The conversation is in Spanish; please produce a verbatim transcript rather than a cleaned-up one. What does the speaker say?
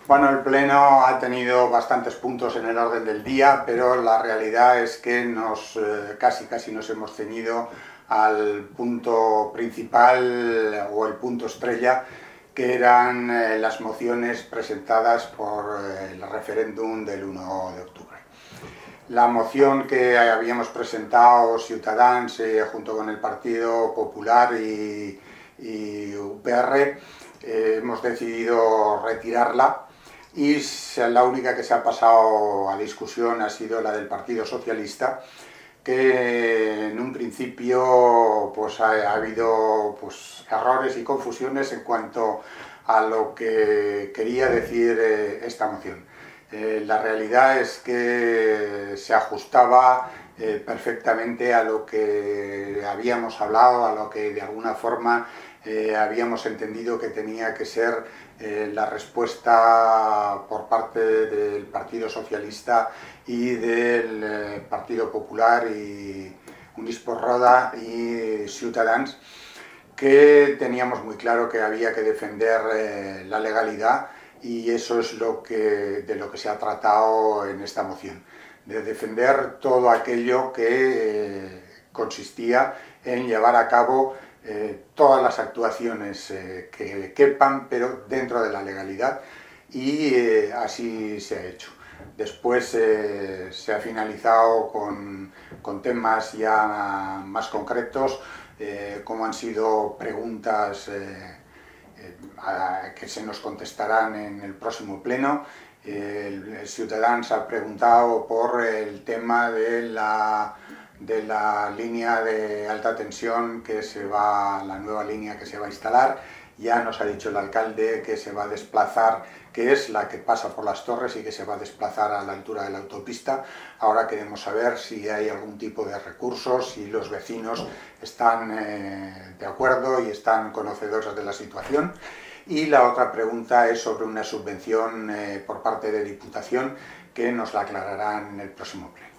Bueno, el Pleno ha tenido bastantes puntos en el orden del día, pero la realidad es que nos, eh, casi casi nos hemos ceñido al punto principal o el punto estrella, que eran eh, las mociones presentadas por eh, el referéndum del uno de octubre. La moción que habíamos presentado Ciutadans eh, junto con el Partido Popular y, y U P R, eh, hemos decidido retirarla, y la única que se ha pasado a discusión ha sido la del Partido Socialista, que en un principio pues, ha, ha habido pues, errores y confusiones en cuanto a lo que quería decir eh, esta moción. Eh, la realidad es que se ajustaba eh, perfectamente a lo que habíamos hablado, a lo que de alguna forma eh, habíamos entendido que tenía que ser eh, la respuesta por parte del Partido Socialista y del eh, Partido Popular y Units per Roda y Ciutadans, que teníamos muy claro que había que defender eh, la legalidad, y eso es lo que, de lo que se ha tratado en esta moción, de defender todo aquello que eh, consistía en llevar a cabo eh, todas las actuaciones eh, que quepan, pero dentro de la legalidad, y eh, así se ha hecho. Después eh, se ha finalizado con, con temas ya más concretos, eh, como han sido preguntas eh, eh, que se nos contestarán en el próximo pleno. El, el Ciutadans ha preguntado por el tema de la, de la línea de alta tensión que se va, la nueva línea que se va a instalar. Ya nos ha dicho el alcalde que se va a desplazar, que es la que pasa por las Torres y que se va a desplazar a la altura de la autopista. Ahora queremos saber si hay algún tipo de recursos, si los vecinos están eh, de acuerdo y están conocedores de la situación. Y la otra pregunta es sobre una subvención eh, por parte de Diputación, que nos la aclararán en el próximo pleno.